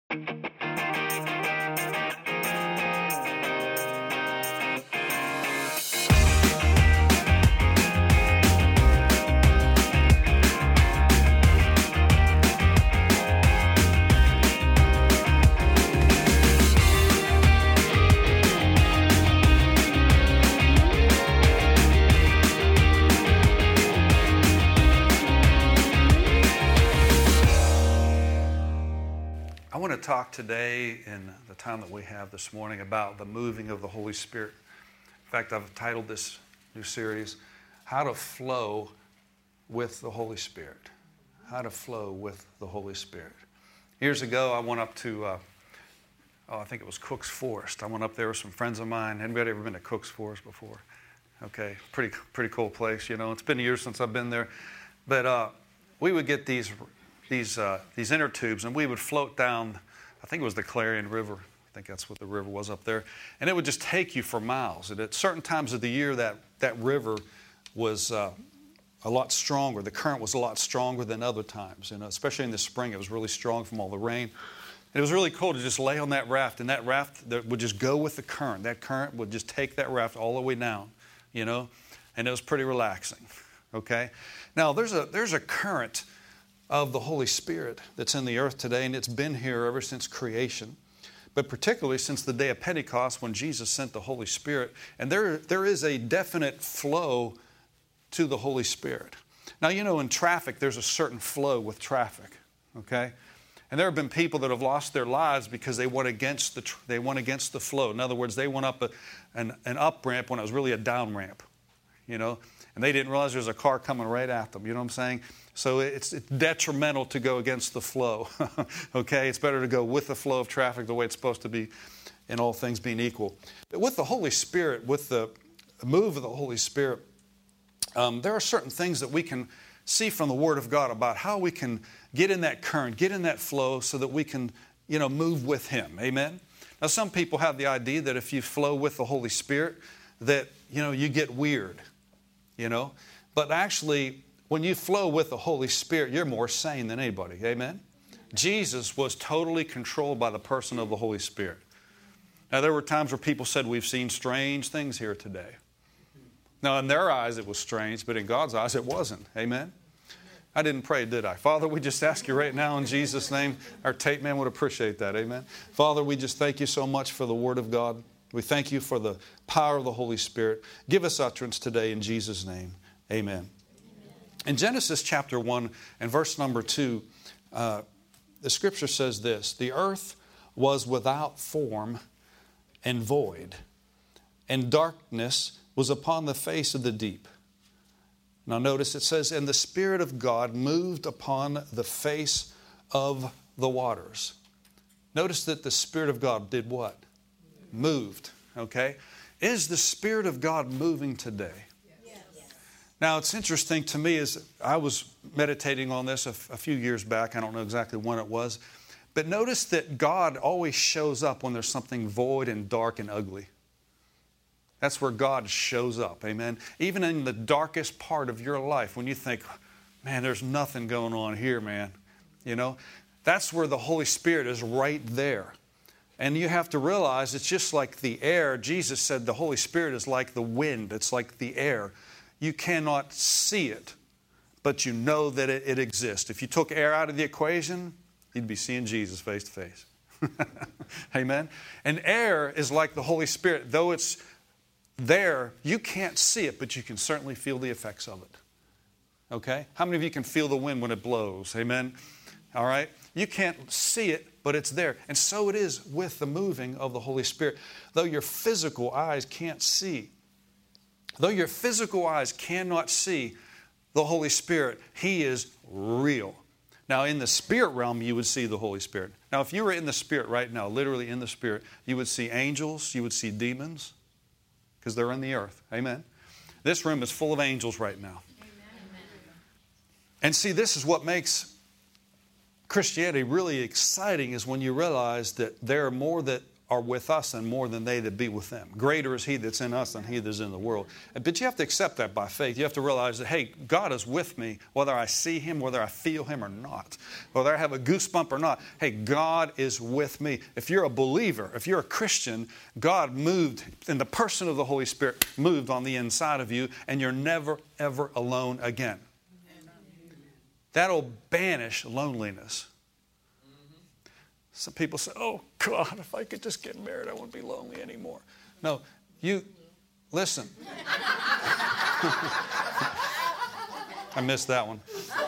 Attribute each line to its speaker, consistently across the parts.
Speaker 1: I want to talk today in the time that we have this morning about the moving of the Holy Spirit. In fact, I've titled this new series, How to Flow with the Holy Spirit. How to Flow with the Holy Spirit. Years ago, I went up to, I think it was Cook's Forest. I went up there with some friends of mine. Anybody ever been to Cook's Forest before? Okay, pretty cool place, you know. It's been years since I've been there. But we would get these inner tubes, and we would float down, I think it was the Clarion River. I think that's what the river was up there. And it would just take you for miles. And at certain times of the year, that river was a lot stronger. The current was a lot stronger than other times. And especially in the spring, it was really strong from all the rain. And it was really cool to just lay on that raft, and that raft that would just go with the current. That current would just take that raft all the way down, you know. And it was pretty relaxing, okay? Now, there's a current of the Holy Spirit that's in the earth today, and it's been here ever since creation, but particularly since the day of Pentecost when Jesus sent the Holy Spirit. And there is a definite flow to the Holy Spirit. Now, you know, in traffic, there's a certain flow with traffic, okay? And there have been people that have lost their lives because they went against the flow. In other words, they went up an up ramp when it was really a down ramp, you know, and they didn't realize there was a car coming right at them. You know what I'm saying? So it's detrimental to go against the flow, okay? It's better to go with the flow of traffic the way it's supposed to be, in all things being equal. But with the Holy Spirit, with the move of the Holy Spirit, there are certain things that we can see from the Word of God about how we can get in that current, get in that flow so that we can, you know, move with Him. Amen? Now, some people have the idea that if you flow with the Holy Spirit, that, you know, you get weird, you know. But actually, when you flow with the Holy Spirit, you're more sane than anybody. Amen? Jesus was totally controlled by the person of the Holy Spirit. Now, there were times where people said, we've seen strange things here today. Now, in their eyes, it was strange, but in God's eyes, it wasn't. Amen? I didn't pray, did I? Father, we just ask you right now in Jesus' name. Our tape man would appreciate that. Amen? Father, we just thank you so much for the Word of God. We thank you for the power of the Holy Spirit. Give us utterance today in Jesus' name. Amen. In Genesis chapter 1 and verse number 2, the Scripture says this, the earth was without form and void, and darkness was upon the face of the deep. Now notice it says, and the Spirit of God moved upon the face of the waters. Notice that the Spirit of God did what? Moved, okay? Is the Spirit of God moving today? Now, it's interesting to me as I was meditating on this a few years back. I don't know exactly when it was. But notice that God always shows up when there's something void and dark and ugly. That's where God shows up. Amen. Even in the darkest part of your life, when you think, man, there's nothing going on here, man. You know, that's where the Holy Spirit is right there. And you have to realize it's just like the air. Jesus said the Holy Spirit is like the wind. It's like the air. You cannot see it, but you know that it exists. If you took air out of the equation, you'd be seeing Jesus face to face. Amen? And air is like the Holy Spirit. Though it's there, you can't see it, but you can certainly feel the effects of it. Okay? How many of you can feel the wind when it blows? Amen? All right? You can't see it, but it's there. And so it is with the moving of the Holy Spirit. Though your physical eyes can't see, though your physical eyes cannot see the Holy Spirit, He is real. Now, in the spirit realm, you would see the Holy Spirit. Now, if you were in the Spirit right now, literally in the Spirit, you would see angels, you would see demons, because they're in the earth. Amen? This room is full of angels right now. Amen. And see, this is what makes Christianity really exciting, is when you realize that there are more that are with us and more than they that be with them. Greater is He that's in us than he that's in the world. But you have to accept that by faith. You have to realize that, hey, God is with me whether I see Him, whether I feel Him or not, whether I have a goosebump or not. Hey, God is with me. If you're a believer, if you're a Christian, God moved in the person of the Holy Spirit, moved on the inside of you, and you're never, ever alone again. That'll banish loneliness. Some people say, oh, God, if I could just get married, I wouldn't be lonely anymore. No, you, listen. I missed that one.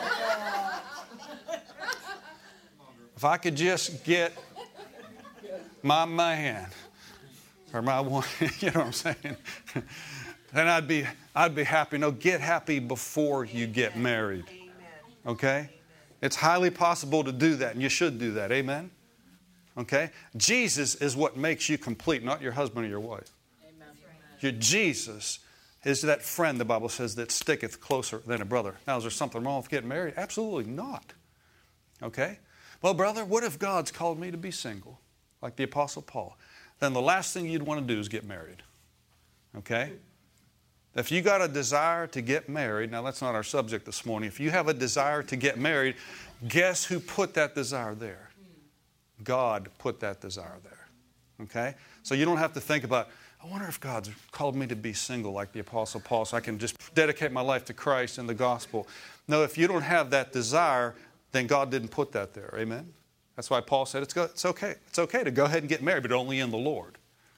Speaker 1: If I could just get my man or my one, you know what I'm saying? Then I'd be happy. No, get happy before you get married. Okay? It's highly possible to do that, and you should do that. Amen? Okay? Jesus is what makes you complete, not your husband or your wife. Amen. Your Jesus is that friend, the Bible says, that sticketh closer than a brother. Now, is there something wrong with getting married? Absolutely not. Okay? Well, brother, what if God's called me to be single, like the Apostle Paul? Then the last thing you'd want to do is get married. Okay? If you got a desire to get married, now that's not our subject this morning. If you have a desire to get married, guess who put that desire there? God put that desire there. Okay? So you don't have to think about, I wonder if God's called me to be single like the Apostle Paul so I can just dedicate my life to Christ and the gospel. No, if you don't have that desire, then God didn't put that there. Amen? That's why Paul said it's okay. It's okay to go ahead and get married, but only in the Lord.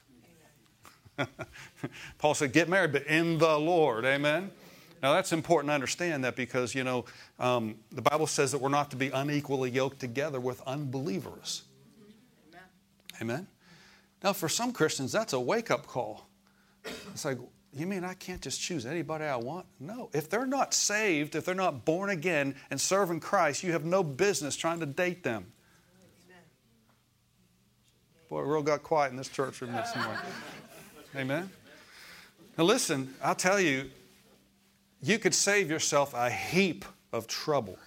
Speaker 1: Paul said, get married, but in the Lord. Amen? Now, that's important to understand that because, the Bible says that we're not to be unequally yoked together with unbelievers. Amen? Now, for some Christians, that's a wake-up call. It's like, you mean I can't just choose anybody I want? No. If they're not saved, if they're not born again and serving Christ, you have no business trying to date them. Boy, it real got quiet in this church room this morning. Amen? Now listen, I'll tell you, you could save yourself a heap of trouble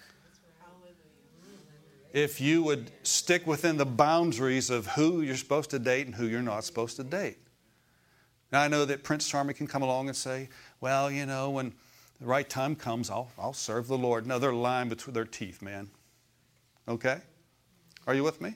Speaker 1: if you would stick within the boundaries of who you're supposed to date and who you're not supposed to date. Now, I know that Prince Charming can come along and say, well, when the right time comes, I'll serve the Lord. No, they're lying between their teeth, man. Okay? Are you with me?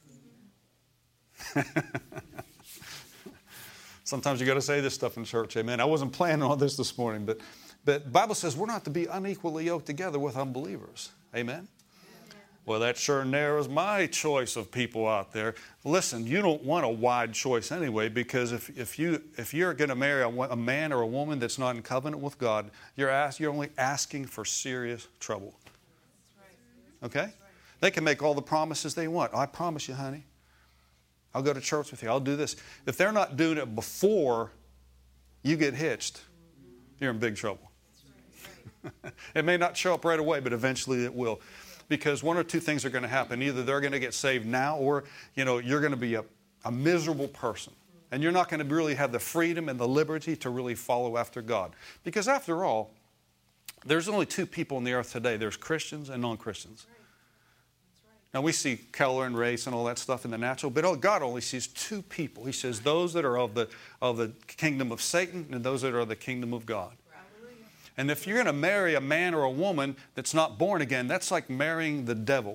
Speaker 1: Sometimes you got to say this stuff in church, amen. I wasn't planning on this morning, but the Bible says we're not to be unequally yoked together with unbelievers. Amen? Well, that sure narrows my choice of people out there. Listen, you don't want a wide choice anyway, because if you're going to marry a man or a woman that's not in covenant with God, you're only asking for serious trouble. Okay? They can make all the promises they want. I promise you, honey, I'll go to church with you. I'll do this. If they're not doing it before you get hitched, you're in big trouble. It may not show up right away, but eventually it will. Because one or two things are going to happen. Either they're going to get saved now, or you're going to be a miserable person. And you're not going to really have the freedom and the liberty to really follow after God. Because after all, there's only two people on the earth today. There's Christians and non-Christians. Now, we see color and race and all that stuff in the natural, but God only sees two people. He says those that are of the kingdom of Satan and those that are of the kingdom of God. And if you're going to marry a man or a woman that's not born again, that's like marrying the devil.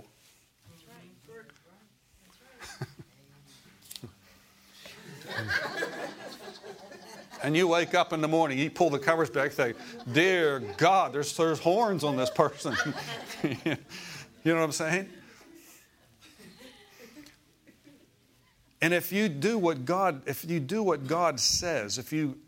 Speaker 1: And you wake up in the morning, you pull the covers back, think, dear God, there's horns on this person. You know what I'm saying? And if you do what God says, if you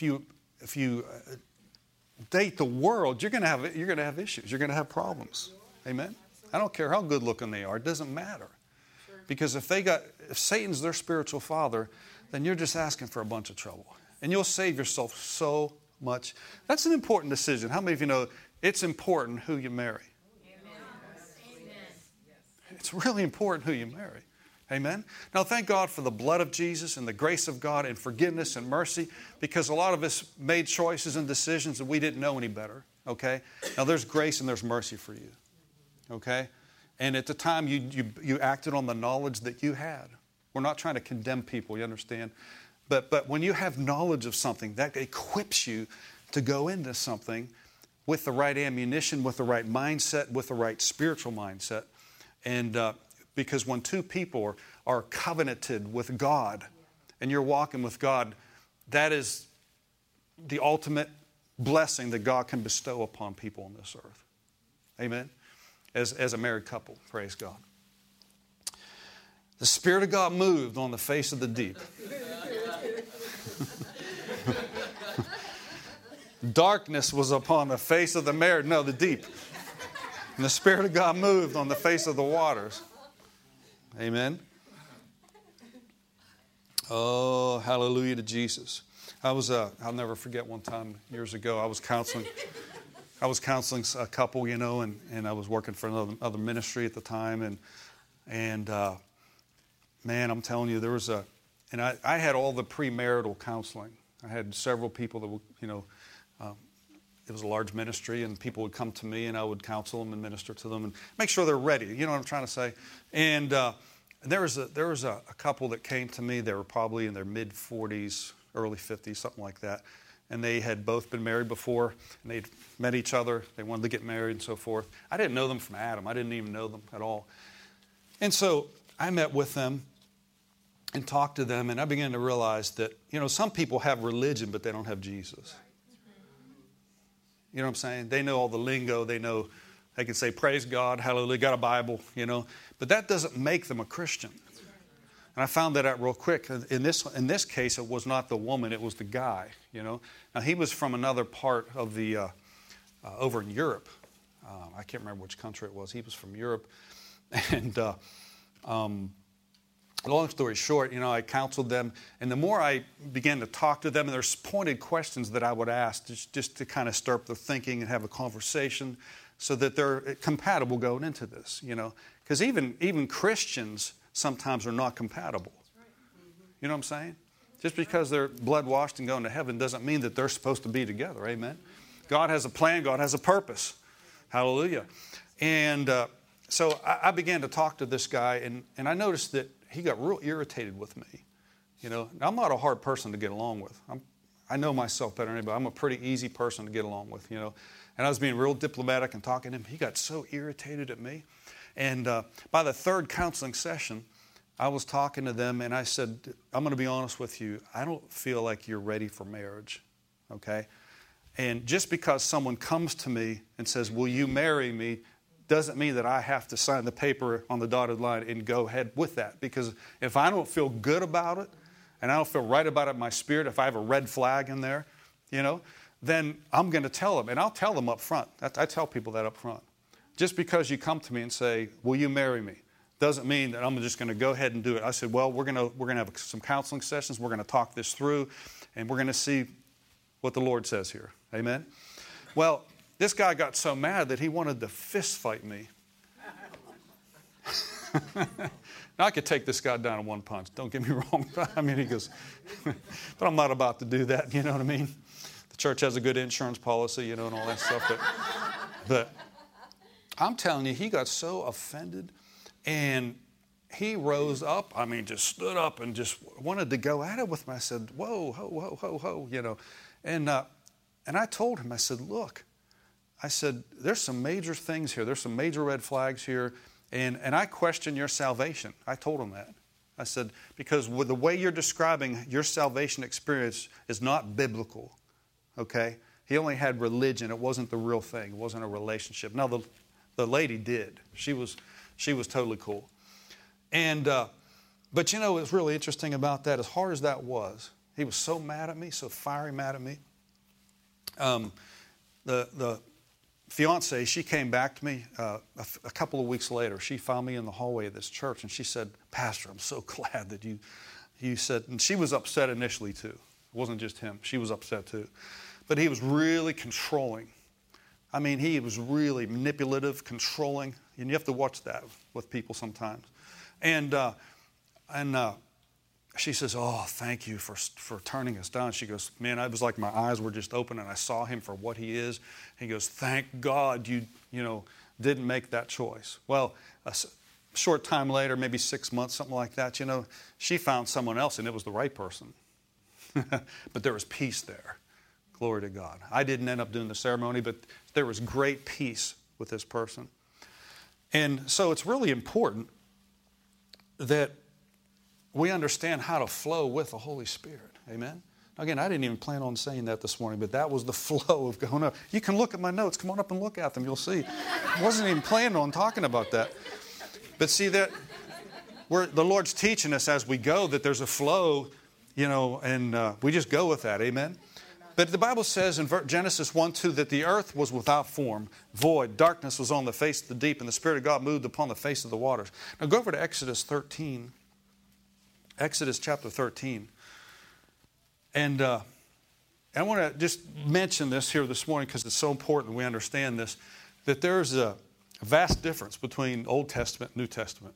Speaker 1: date the world, you're going to have issues. You're going to have problems. Amen. I don't care how good looking they are. It doesn't matter. Because if Satan's their spiritual father, then you're just asking for a bunch of trouble. And you'll save yourself so much. That's an important decision. How many of you know it's important who you marry? Amen. It's really important who you marry. Amen? Now, thank God for the blood of Jesus and the grace of God and forgiveness and mercy, because a lot of us made choices and decisions and we didn't know any better. Okay? Now, there's grace and there's mercy for you. Okay? And at the time, you acted on the knowledge that you had. We're not trying to condemn people, you understand? But when you have knowledge of something, that equips you to go into something with the right ammunition, with the right mindset, with the right spiritual mindset. And because when two people are covenanted with God and you're walking with God, that is the ultimate blessing that God can bestow upon people on this earth. Amen? As a married couple, praise God. The Spirit of God moved on the face of the deep. Darkness was upon the face of the deep. And the Spirit of God moved on the face of the waters. Amen. Oh, hallelujah to Jesus. I'll never forget one time years ago, I was counseling a couple, and I was working for another ministry at the time. And man, I'm telling you, I had all the premarital counseling. I had several people that would, it was a large ministry, and people would come to me, and I would counsel them and minister to them and make sure they're ready. You know what I'm trying to say? And there was a couple that came to me. They were probably in their mid-40s, early 50s, something like that. And they had both been married before, and they'd met each other. They wanted to get married and so forth. I didn't know them from Adam. I didn't even know them at all. And so I met with them and talked to them, and I began to realize that, some people have religion, but they don't have Jesus. You know what I'm saying? They know all the lingo. They can say, praise God, hallelujah, got a Bible, But that doesn't make them a Christian. And I found that out real quick. In this case, it was not the woman, it was the guy, Now, he was from another part of over in Europe. I can't remember which country it was. He was from Europe. And long story short, I counseled them. And the more I began to talk to them, and there's pointed questions that I would ask just to kind of stir up their thinking and have a conversation so that they're compatible going into this, Because even Christians sometimes are not compatible. You know what I'm saying? Just because they're blood washed and going to heaven doesn't mean that they're supposed to be together. Amen? God has a plan. God has a purpose. Hallelujah. And so I began to talk to this guy, and I noticed that he got real irritated with me. I'm not a hard person to get along with. I know myself better than anybody. I'm a pretty easy person to get along with, And I was being real diplomatic and talking to him. He got so irritated at me. And by the third counseling session, I was talking to them, and I said, I'm going to be honest with you. I don't feel like you're ready for marriage, okay? And just because someone comes to me and says, will you marry me, doesn't mean that I have to sign the paper on the dotted line and go ahead with that. Because if I don't feel good about it, and I don't feel right about it in my spirit, if I have a red flag in there, then I'm going to tell them. And I'll tell them up front. I tell people that up front. Just because you come to me and say, will you marry me, doesn't mean that I'm just going to go ahead and do it. I said, well, we're going to have some counseling sessions. We're going to talk this through, and we're going to see what the Lord says here. Amen? Well, this guy got so mad that he wanted to fist fight me. Now, I could take this guy down in one punch. Don't get me wrong. He goes, but I'm not about to do that. You know what I mean? The church has a good insurance policy, and all that stuff. But I'm telling you, he got so offended, and he rose up. Just stood up and just wanted to go at it with me. I said, whoa, ho, ho, ho, ho, And I told him, I said, look, there's some major things here. There's some major red flags here. And I question your salvation. I told him that. I said, because with the way you're describing your salvation experience is not biblical. Okay? He only had religion. It wasn't the real thing. It wasn't a relationship. Now, the lady did. She was totally cool. And but what's really interesting about that, as hard as that was, he was so mad at me, so fiery mad at me. The fiance, she came back to me a couple of weeks later. She found me in the hallway of this church, and she said, Pastor, I'm so glad that you said, and she was upset initially too. It wasn't just him. She was upset too. But he was really controlling. He was really manipulative, controlling, and you have to watch that with people sometimes. And she says, oh, thank you for turning us down. She goes, man, I was like my eyes were just open, and I saw him for what he is. He goes, thank God you didn't make that choice. Well, short time later, maybe 6 months, something like that, she found someone else and it was the right person. But there was peace there. Glory to God. I didn't end up doing the ceremony, but there was great peace with this person. And so it's really important that we understand how to flow with the Holy Spirit. Amen? Again, I didn't even plan on saying that this morning, but that was the flow of going up. You can look at my notes. Come on up and look at them. You'll see. I wasn't even planning on talking about that. But see that the Lord's teaching us as we go that there's a flow, and we just go with that. Amen? But the Bible says in Genesis 1:2 that the earth was without form, void, darkness was on the face of the deep, and the Spirit of God moved upon the face of the waters. Now go over to Exodus 13. Exodus chapter 13. And I want to just mention this here this morning because it's so important we understand this, that there's a vast difference between Old Testament and New Testament.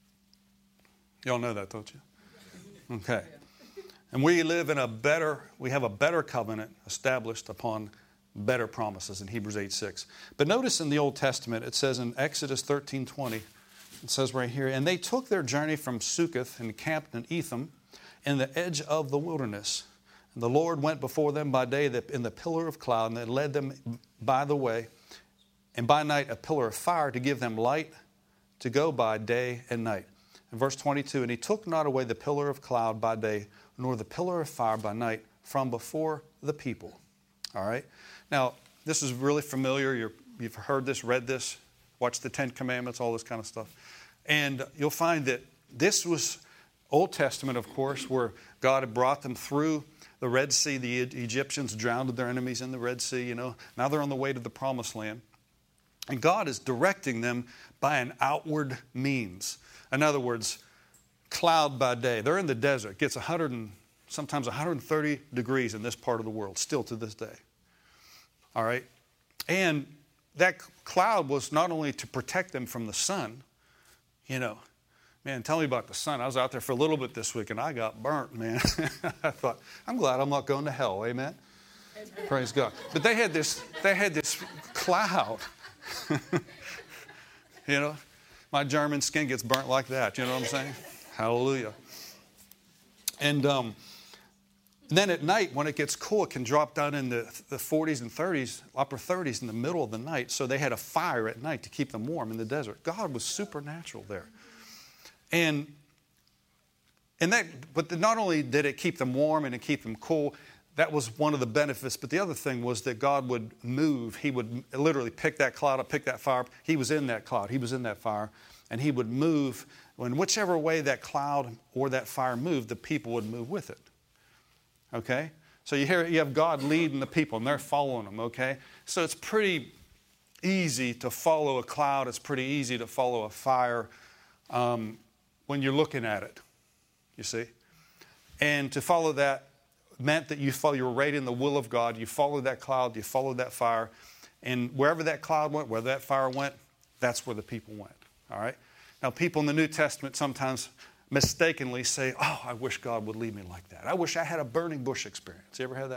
Speaker 1: Y'all know that, don't you? Okay. And we have a better covenant established upon better promises in Hebrews 8:6. But notice in the Old Testament, it says in Exodus 13:20, it says right here, and they took their journey from Succoth and camped in Etham in the edge of the wilderness. And the Lord went before them by day in the pillar of cloud, and it led them by the way, and by night a pillar of fire to give them light to go by day and night. In verse 22, and he took not away the pillar of cloud by day, nor the pillar of fire by night from before the people. All right? Now, this is really familiar. You've heard this, read this, watched the Ten Commandments, all this kind of stuff. And you'll find that this was Old Testament, of course, where God had brought them through the Red Sea. The Egyptians drowned their enemies in the Red Sea, Now they're on the way to the Promised Land. And God is directing them by an outward means. In other words, cloud by day. They're in the desert. It gets sometimes 130 degrees in this part of the world, still to this day. All right? And that cloud was not only to protect them from the sun, Man, tell me about the sun. I was out there for a little bit this week and I got burnt, man. I thought, I'm glad I'm not going to hell. Amen? Praise God. But they had this cloud. My German skin gets burnt like that. You know what I'm saying? Hallelujah. And then at night, when it gets cool, it can drop down in the 40s and 30s, upper 30s in the middle of the night. So they had a fire at night to keep them warm in the desert. God was supernatural there. But not only did it keep them warm and it keep them cool, that was one of the benefits. But the other thing was that God would move. He would literally pick that cloud up, pick that fire up. He was in that cloud. He was in that fire. And he would move. In whichever way that cloud or that fire moved, the people would move with it. Okay? So you have God leading the people and they're following him. Okay? So it's pretty easy to follow a cloud. It's pretty easy to follow a fire when you're looking at it. You see? And to follow that meant that you were right in the will of God. You followed that cloud, you followed that fire, and wherever that cloud went, where that fire went, that's where the people went. All right? Now, people in the New Testament sometimes mistakenly say, oh, I wish God would lead me like that. I wish I had a burning bush experience. You ever had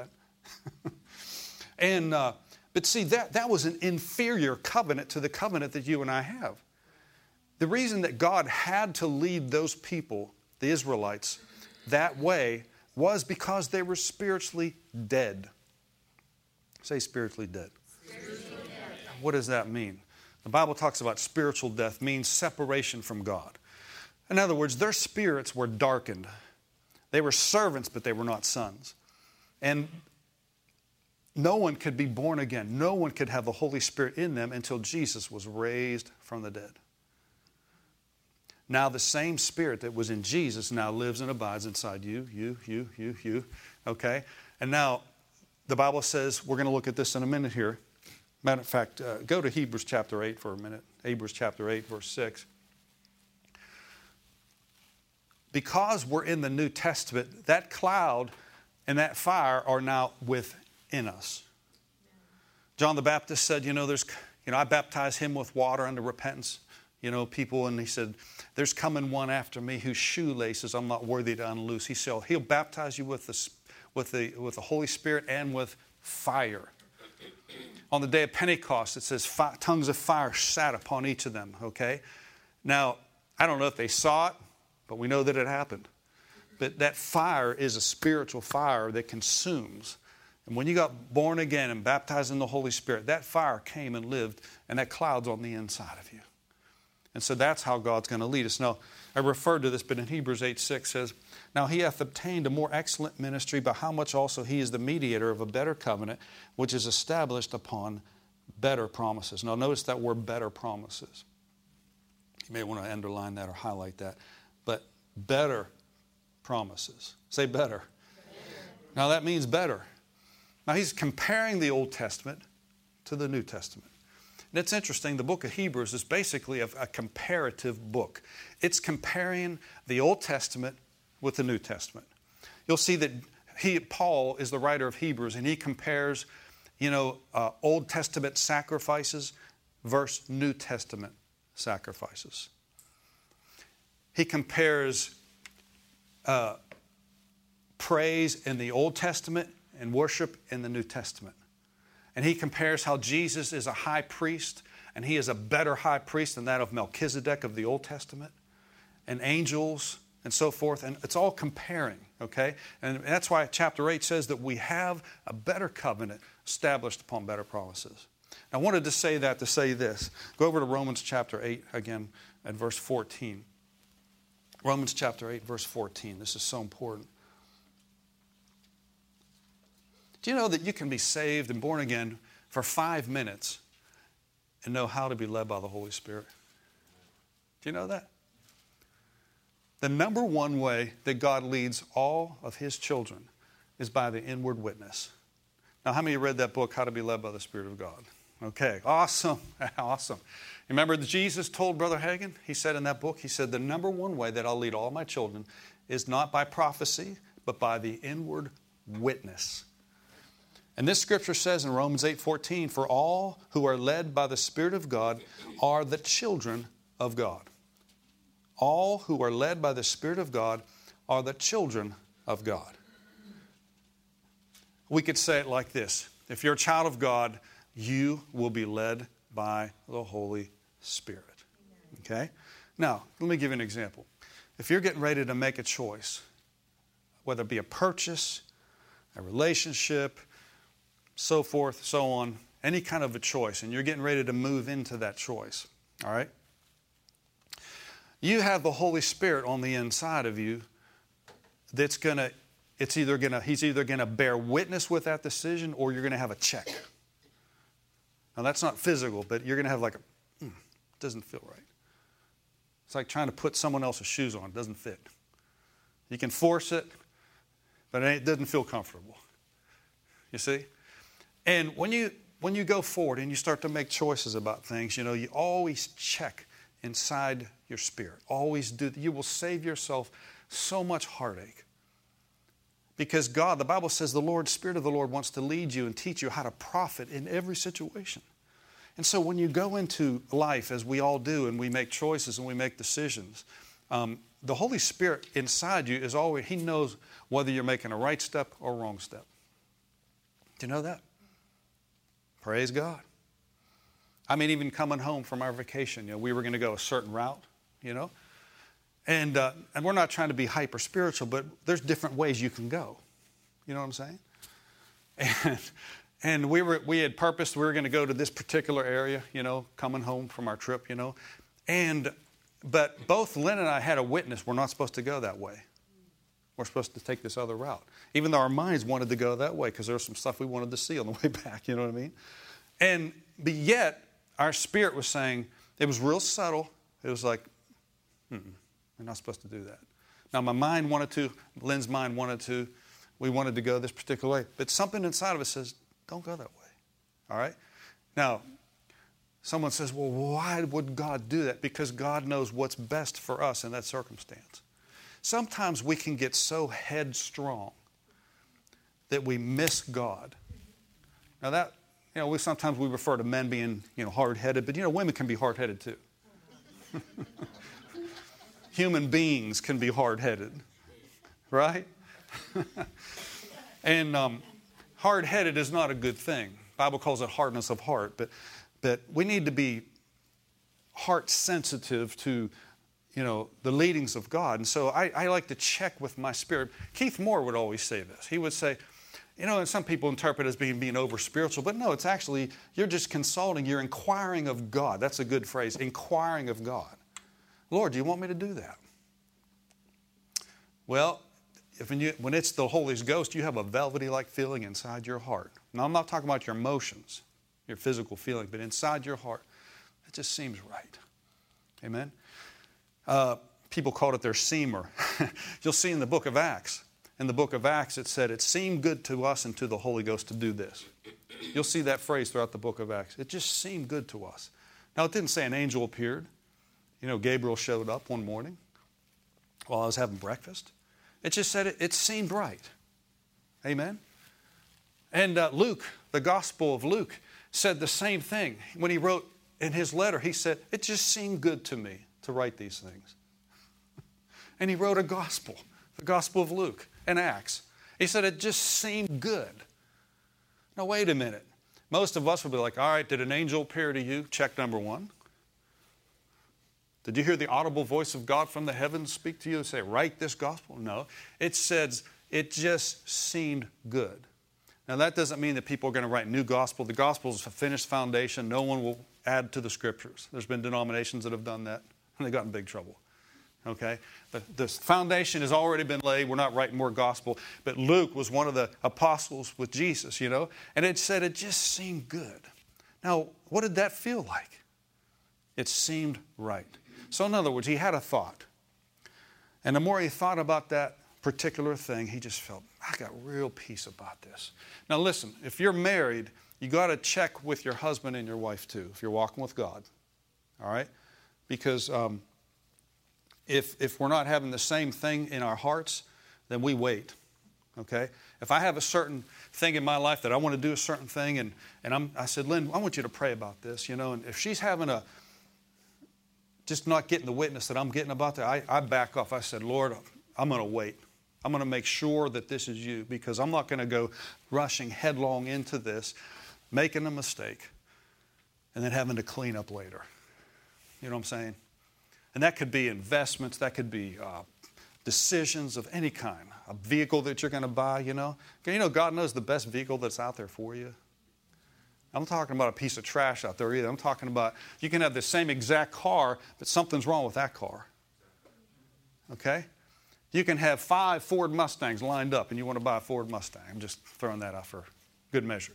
Speaker 1: that? But see, that was an inferior covenant to the covenant that you and I have. The reason that God had to lead those people, the Israelites, that way was because they were spiritually dead. Say spiritually dead. Spiritually dead. What does that mean? The Bible talks about spiritual death means separation from God. In other words, their spirits were darkened. They were servants, but they were not sons. And no one could be born again. No one could have the Holy Spirit in them until Jesus was raised from the dead. Now the same Spirit that was in Jesus now lives and abides inside you. Okay? And now the Bible says, we're going to look at this in a minute here. Matter of fact, go to Hebrews chapter 8 for a minute. Hebrews chapter 8, verse 6. Because we're in the New Testament, that cloud and that fire are now within us. John the Baptist said, I baptize him with water unto repentance. People, and he said, there's coming one after me whose shoelaces I'm not worthy to unloose. He said, he'll baptize you with the Holy Spirit and with fire. On the day of Pentecost, it says tongues of fire sat upon each of them, okay? Now, I don't know if they saw it, but we know that it happened. But that fire is a spiritual fire that consumes. And when you got born again and baptized in the Holy Spirit, that fire came and lived, and that cloud's on the inside of you. And so that's how God's going to lead us. Now, I referred to this, but in Hebrews 8:6 says, "Now he hath obtained a more excellent ministry, but how much also he is the mediator of a better covenant, which is established upon better promises." Now, notice that word better promises. You may want to underline that or highlight that. But better promises. Say better. Now, that means better. Now, he's comparing the Old Testament to the New Testament. And it's interesting, the book of Hebrews is basically a comparative book. It's comparing the Old Testament with the New Testament. You'll see that Paul is the writer of Hebrews, and he compares, Old Testament sacrifices versus New Testament sacrifices. He compares praise in the Old Testament and worship in the New Testament. And he compares how Jesus is a high priest, and he is a better high priest than that of Melchizedek of the Old Testament, and angels, and so forth. And it's all comparing, okay? And that's why chapter 8 says that we have a better covenant established upon better promises. I wanted to say that to say this. Go over to Romans chapter 8 again at verse 14. Romans chapter 8, verse 14. This is so important. Do you know that you can be saved and born again for 5 minutes and know how to be led by the Holy Spirit? Do you know that? The number one way that God leads all of His children is by the inward witness. Now, how many of you read that book, How to Be Led by the Spirit of God? Okay, awesome, awesome. Remember that Jesus told Brother Hagin, he said in that book, he said, the number one way that I'll lead all my children is not by prophecy, but by the inward witness. And this scripture says in Romans 8:14, for all who are led by the Spirit of God are the children of God. All who are led by the Spirit of God are the children of God. We could say it like this. If you're a child of God, you will be led by the Holy Spirit. Okay? Now, let me give you an example. If you're getting ready to make a choice, whether it be a purchase, a relationship, so forth, so on, any kind of a choice, and you're getting ready to move into that choice, all right? You have the Holy Spirit on the inside of you that's he's either going to bear witness with that decision, or you're going to have a check. Now, that's not physical, but you're going to have like it doesn't feel right. It's like trying to put someone else's shoes on. It doesn't fit. You can force it, but it doesn't feel comfortable. You see? And when you go forward and you start to make choices about things, you always check inside your spirit. Always do. You will save yourself so much heartache. Because God, the Bible says the Spirit of the Lord wants to lead you and teach you how to profit in every situation. And so when you go into life, as we all do, and we make choices and we make decisions, the Holy Spirit inside you is always, He knows whether you're making a right step or a wrong step. Do you know that? Praise God. I mean, even coming home from our vacation, we were going to go a certain route, And we're not trying to be hyper spiritual, but there's different ways you can go. You know what I'm saying? And we had purposed we were going to go to this particular area, coming home from our trip, But both Lynn and I had a witness. We're not supposed to go that way. We're supposed to take this other route. Even though our minds wanted to go that way because there was some stuff we wanted to see on the way back, you know what I mean? But yet, our spirit was saying, it was real subtle. It was like, we're not supposed to do that. Now, my mind wanted to, Lynn's mind wanted to, we wanted to go this particular way. But something inside of us says, don't go that way. All right? Now, someone says, well, why would God do that? Because God knows what's best for us in that circumstance. Sometimes we can get so headstrong that we miss God. Now that, sometimes we refer to men being, hard-headed, but women can be hard-headed too. Human beings can be hard-headed, right? And hard-headed is not a good thing. The Bible calls it hardness of heart, but we need to be heart sensitive to the leadings of God. And so I like to check with my spirit. Keith Moore would always say this. He would say, and some people interpret it as being over spiritual, but no, it's actually, you're just consulting, you're inquiring of God. That's a good phrase, inquiring of God. Lord, do you want me to do that? Well, when it's the Holy Ghost, you have a velvety-like feeling inside your heart. Now, I'm not talking about your emotions, your physical feeling, but inside your heart, it just seems right. Amen? People called it their seamer. You'll see in the book of Acts. In the book of Acts, it said, it seemed good to us and to the Holy Ghost to do this. You'll see that phrase throughout the book of Acts. It just seemed good to us. Now, it didn't say an angel appeared. Gabriel showed up one morning while I was having breakfast. It just said it seemed right. Amen? And Luke, the Gospel of Luke, said the same thing. When he wrote in his letter, he said, it just seemed good to me to write these things. And he wrote a gospel, the Gospel of Luke and Acts. He said it just seemed good. Now, wait a minute. Most of us would be like, all right, did an angel appear to you? Check number one. Did you hear the audible voice of God from the heavens speak to you and say, write this gospel? No. It says, it just seemed good. Now, that doesn't mean that people are going to write new gospel. The gospel is a finished foundation. No one will add to the scriptures. There's been denominations that have done that, and they got in big trouble. Okay? The foundation has already been laid. We're not writing more gospel. But Luke was one of the apostles with Jesus, and it said it just seemed good. Now, what did that feel like? It seemed right. So in other words, he had a thought. And the more he thought about that particular thing, he just felt, I got real peace about this. Now listen, if you're married, you got to check with your husband and your wife too, if you're walking with God. All right? Because if we're not having the same thing in our hearts, then we wait. Okay? If I have a certain thing in my life that I want to do a certain thing, and I said, Lynn, I want you to pray about this, and if she's having just not getting the witness that I'm getting about that, I back off. I said, Lord, I'm going to wait. I'm going to make sure that this is you, because I'm not going to go rushing headlong into this, making a mistake, and then having to clean up later. You know what I'm saying? And that could be investments. That could be decisions of any kind. A vehicle that you're going to buy, God knows the best vehicle that's out there for you. I'm talking about a piece of trash out there either. I'm talking about you can have the same exact car, but something's wrong with that car. Okay? You can have 5 Ford Mustangs lined up and you want to buy a Ford Mustang. I'm just throwing that out for good measure.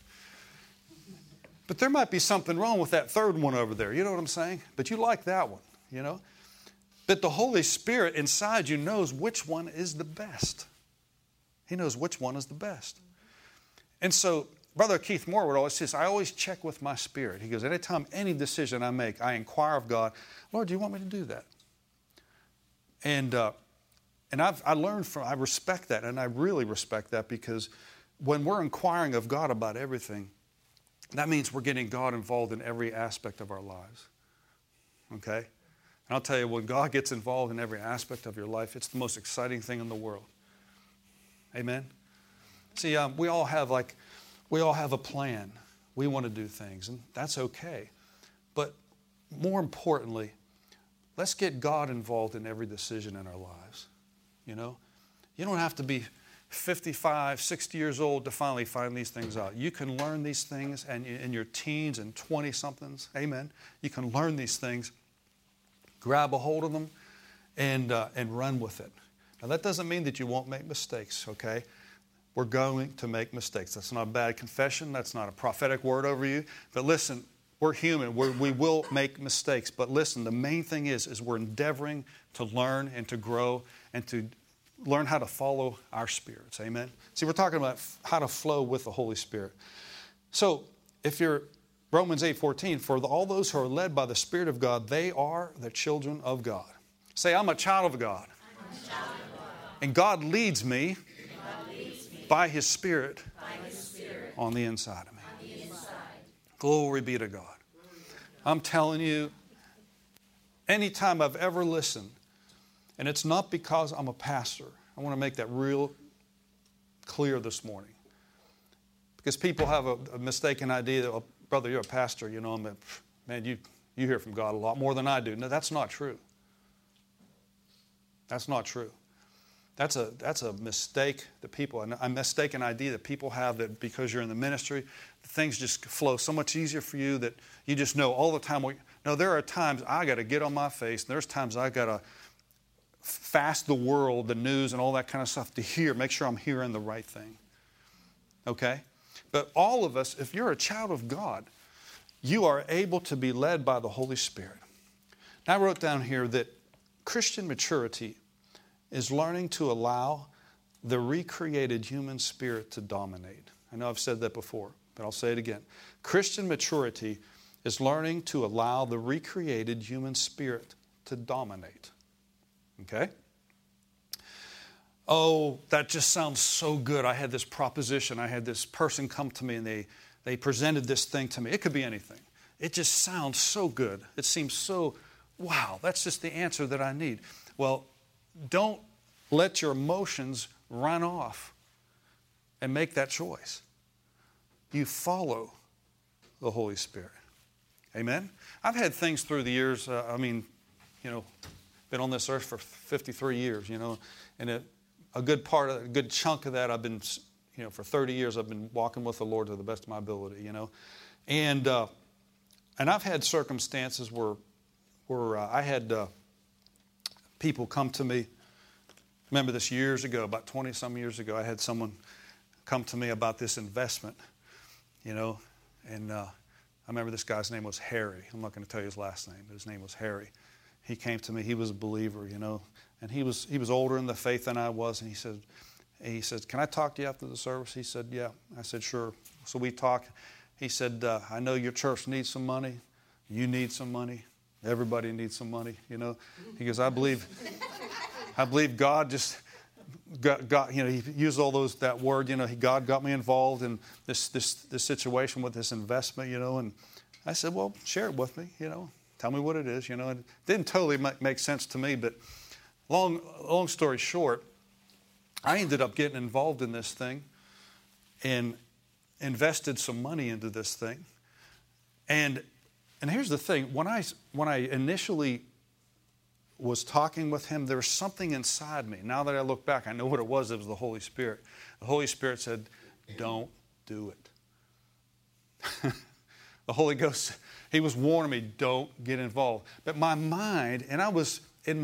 Speaker 1: But there might be something wrong with that third one over there. You know what I'm saying? But you like that one, But the Holy Spirit inside you knows which one is the best. He knows which one is the best. And so Brother Keith Moore would always say, I always check with my spirit. He goes, anytime any decision I make, I inquire of God, Lord, do you want me to do that? And I respect that, and I really respect that, because when we're inquiring of God about everything, that means we're getting God involved in every aspect of our lives. Okay? And I'll tell you, when God gets involved in every aspect of your life, it's the most exciting thing in the world. Amen? See, we all have a plan. We want to do things, and that's okay. But more importantly, let's get God involved in every decision in our lives. You don't have to be 55, 60 years old to finally find these things out. You can learn these things and in your teens and 20-somethings. Amen. You can learn these things, grab a hold of them, and run with it. Now, that doesn't mean that you won't make mistakes, okay? We're going to make mistakes. That's not a bad confession. That's not a prophetic word over you. But listen, we're human. We will make mistakes. But listen, the main thing is we're endeavoring to learn and to grow and to learn how to follow our spirits. Amen? See, we're talking about how to flow with the Holy Spirit. So, if you're Romans 8:14, for all those who are led by the Spirit of God, they are the children of God. Say, I'm a child of God. I'm a child of God. And God leads me by His Spirit on the inside of me. Glory be to God. I'm telling you, anytime I've ever listened, and it's not because I'm a pastor. I want to make that real clear this morning. Because people have a mistaken idea that, oh, brother, you're a pastor, man, you hear from God a lot more than I do. No, that's not true. That's not true. That's a mistake that people, a mistaken idea that people have, that because you're in the ministry, things just flow so much easier for you that you just know all the time. No, there are times I got to get on my face, and there's times I got to fast the world, the news, and all that kind of stuff to make sure I'm hearing the right thing. Okay? But all of us, if you're a child of God, you are able to be led by the Holy Spirit. Now, I wrote down here that Christian maturity is learning to allow the recreated human spirit to dominate. I know I've said that before, but I'll say it again. Christian maturity is learning to allow the recreated human spirit to dominate. Okay? Oh, that just sounds so good. I had this proposition. I had this person come to me and they presented this thing to me. It could be anything. It just sounds so good. It seems so, wow, that's just the answer that I need. Well, don't let your emotions run off and make that choice. You follow the Holy Spirit. Amen? I've had things through the years, been on this earth for 53 years, and a good chunk of that I've been, for 30 years I've been walking with the Lord to the best of my ability, And I've had circumstances where I had people come to me. Remember this years ago, about 20-some years ago, I had someone come to me about this investment, and I remember this guy's name was Harry. I'm not going to tell you his last name, but his name was Harry. He came to me. He was a believer, and he was older in the faith than I was, and he said, "Can I talk to you after the service?" He said, "Yeah." I said, "Sure." So we talked. He said, "I know your church needs some money. You need some money. Everybody needs some money, He goes, I believe God just got he used all that word, God got me involved in this situation with this investment, and I said, well, share it with me, tell me what it is, and it didn't totally make sense to me, but long story short, I ended up getting involved in this thing and invested some money into this thing. And here's the thing, when I initially was talking with him, there was something inside me. Now that I look back, I know what it was. It was the Holy Spirit. The Holy Spirit said, don't do it. The Holy Ghost, He was warning me, don't get involved. But my mind, and I was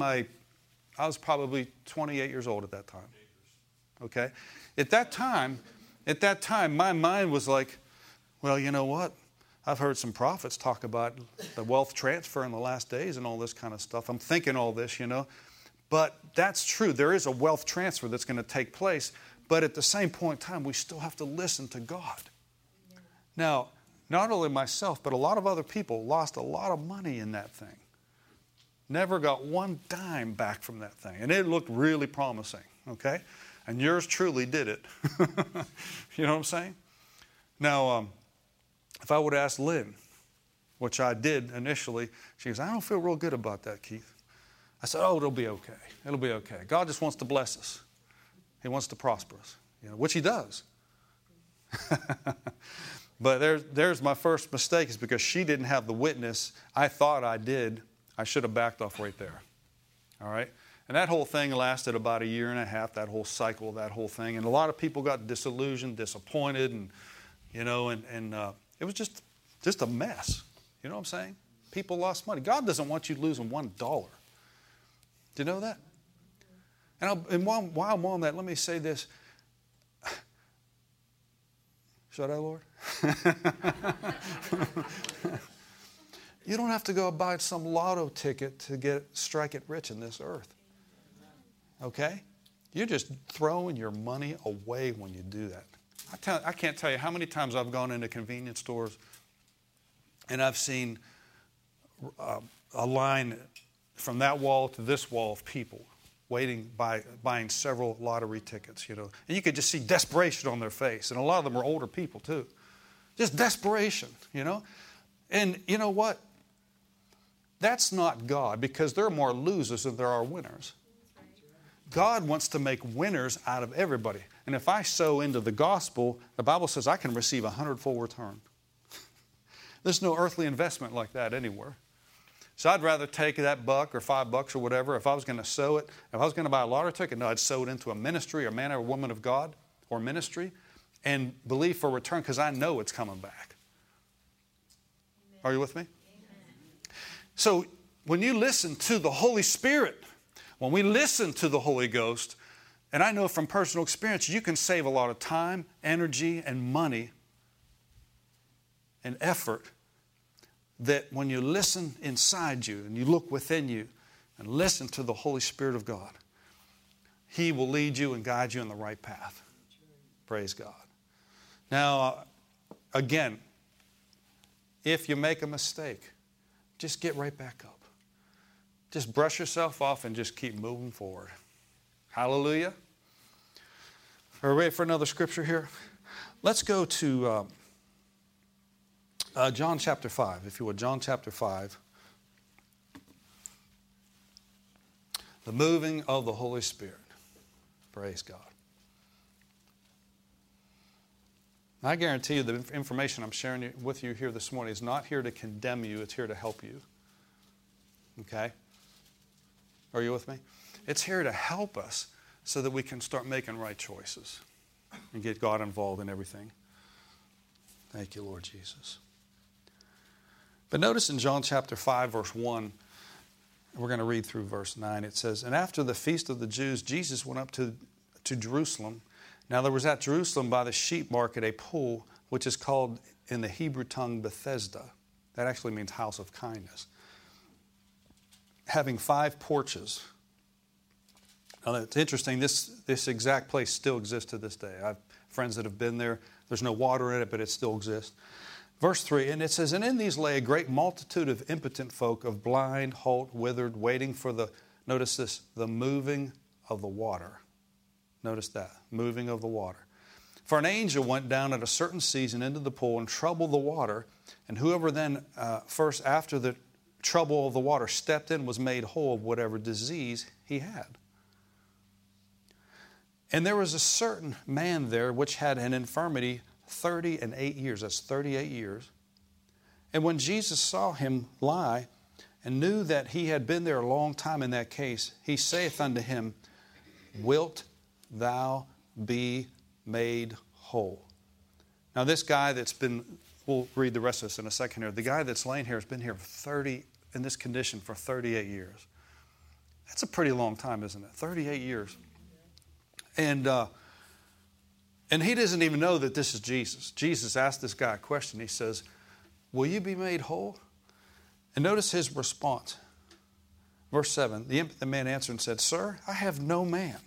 Speaker 1: probably 28 years old at that time. Okay? At that time, my mind was like, well, you know what? I've heard some prophets talk about the wealth transfer in the last days and all this kind of stuff. I'm thinking all this, But that's true. There is a wealth transfer that's going to take place. But at the same point in time, we still have to listen to God. Now, not only myself, but a lot of other people lost a lot of money in that thing. Never got one dime back from that thing. And it looked really promising, okay? And yours truly did it. You know what I'm saying? Now, if I would ask Lynn, which I did initially, she goes, I don't feel real good about that, Keith. I said, oh, it'll be okay. It'll be okay. God just wants to bless us. He wants to prosper us, which He does. But there's my first mistake, is because she didn't have the witness. I thought I did. I should have backed off right there. All right? And that whole thing lasted about a year and a half, that whole cycle, that whole thing. And a lot of people got disillusioned, disappointed, and it was just a mess. You know what I'm saying? People lost money. God doesn't want you losing $1. Do you know that? And while I'm on that, let me say this. Should I, Lord? You don't have to go buy some lotto ticket to strike it rich in this earth. Okay? You're just throwing your money away when you do that. I can't tell you how many times I've gone into convenience stores and I've seen a line from that wall to this wall of people waiting, buying several lottery tickets, And you could just see desperation on their face. And a lot of them were older people too. Just desperation, And you know what? That's not God, because there are more losers than there are winners. God wants to make winners out of everybody. And if I sow into the gospel, the Bible says I can receive 100-fold return. There's no earthly investment like that anywhere. So I'd rather take that $1 or $5 or whatever. If I was going to sow it, if I was going to buy a lottery ticket, no, I'd sow it into a ministry or man or woman of God or ministry and believe for return because I know it's coming back. Amen. Are you with me? Amen. So when you listen to the Holy Spirit, when we listen to the Holy Ghost, and I know from personal experience, you can save a lot of time, energy, and money and effort that when you listen inside you and you look within you and listen to the Holy Spirit of God, He will lead you and guide you in the right path. Praise God. Now, again, if you make a mistake, just get right back up. Just brush yourself off and just keep moving forward. Hallelujah. Are we ready for another scripture here? Let's go to John chapter 5, if you would. John chapter 5. The moving of the Holy Spirit. Praise God. I guarantee you the information I'm sharing with you here this morning is not here to condemn you. It's here to help you. Okay? Are you with me? It's here to help us so that we can start making right choices and get God involved in everything. Thank you, Lord Jesus. But notice in John chapter 5, verse 1, we're going to read through verse 9. It says, "And after the feast of the Jews, Jesus went up to Jerusalem. Now there was at Jerusalem by the sheep market a pool, which is called in the Hebrew tongue Bethesda." That actually means house of kindness. "Having 5 porches." Now it's interesting, this exact place still exists to this day. I have friends that have been there. There's no water in it, but it still exists. Verse 3, and it says, "And in these lay a great multitude of impotent folk, of blind, halt, withered, waiting for the," notice this, "the moving of the water." Notice that, moving of the water. "For an angel went down at a certain season into the pool and troubled the water, and whoever then first after the trouble of the water stepped in was made whole of whatever disease he had. And there was a certain man there which had an infirmity 38 years." That's 38 years. "And when Jesus saw him lie, and knew that he had been there a long time in that case, he saith unto him, Wilt thou be made whole?" Now this guy that's been, we'll read the rest of this in a second here. The guy that's laying here has been here in this condition for 38 years. That's a pretty long time, isn't it? 38 years. And he doesn't even know that this is Jesus. Jesus asked this guy a question. He says, "Will you be made whole?" And notice his response. Verse 7, the man answered and said, "Sir, I have no man,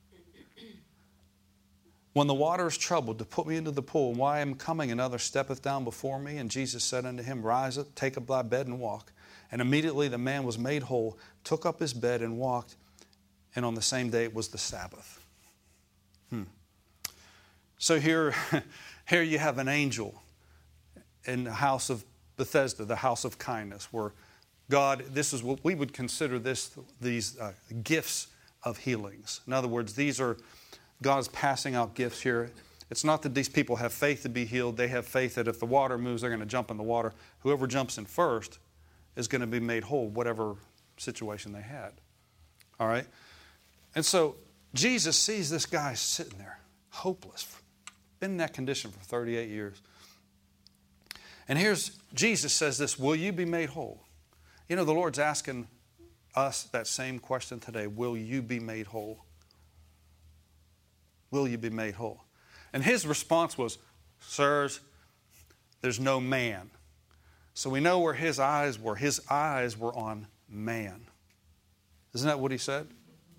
Speaker 1: when the water is troubled, to put me into the pool. And while I am coming, another steppeth down before me. And Jesus said unto him, Rise up, take up thy bed, and walk. And immediately the man was made whole, took up his bed, and walked. And on the same day it was the Sabbath." So here you have an angel in the house of Bethesda, the house of kindness, where God, this is what we would consider these gifts of healings. In other words, these are God's passing out gifts here. It's not that these people have faith to be healed. They have faith that if the water moves, they're going to jump in the water. Whoever jumps in first is going to be made whole, whatever situation they had. All right? And so Jesus sees this guy sitting there, hopeless, been in that condition for 38 years. And here's, Jesus says this, "Will you be made whole?" You know, the Lord's asking us that same question today. Will you be made whole? Will you be made whole? And his response was, "Sirs, there's no man." So we know where his eyes were. His eyes were on man. Isn't that what he said?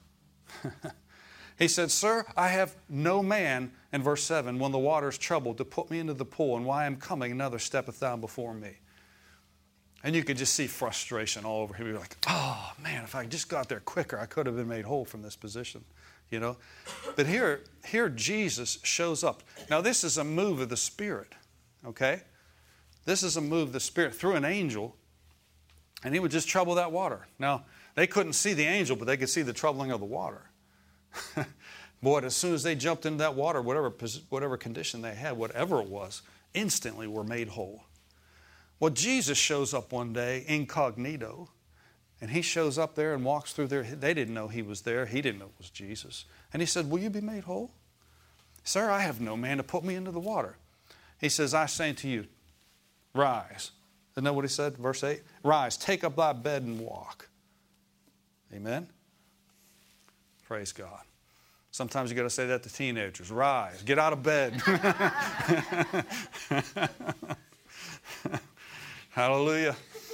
Speaker 1: He said, "Sir, I have no man," in verse 7, "when the water is troubled, to put me into the pool, and while I am coming, another steppeth down before me." And you could just see frustration all over him. You're like, "Oh, man, if I just got there quicker, I could have been made whole from this position." You know? But here Jesus shows up. Now, this is a move of the Spirit, okay? This is a move of the Spirit through an angel, and he would just trouble that water. Now, they couldn't see the angel, but they could see the troubling of the water. Boy, as soon as they jumped into that water, whatever condition they had, whatever it was, instantly were made whole. Well, Jesus shows up one day incognito, And he shows up there and walks through there. They didn't know he was there. He didn't know it was Jesus. And he said, will you be made whole? Sir, I have no man to put me into the water. He says, I say to you, rise. Isn't that what he said? Verse 8. Rise, take up thy bed and walk. Amen? Praise God. Sometimes you got to say that to teenagers. Rise, get out of bed. Hallelujah.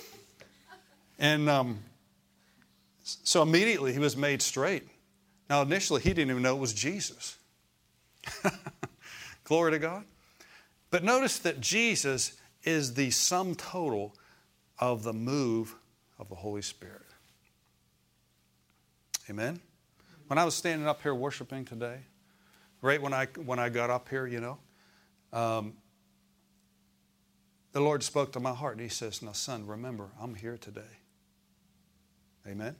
Speaker 1: And so immediately he was made straight. Now initially he didn't even know it was Jesus. Glory to God. But notice that Jesus is the sum total of the move of the Holy Spirit. Amen? When I was standing up here worshiping today, right when I got up here, the Lord spoke to my heart and He says, now son, remember, I'm here today. Amen? Amen.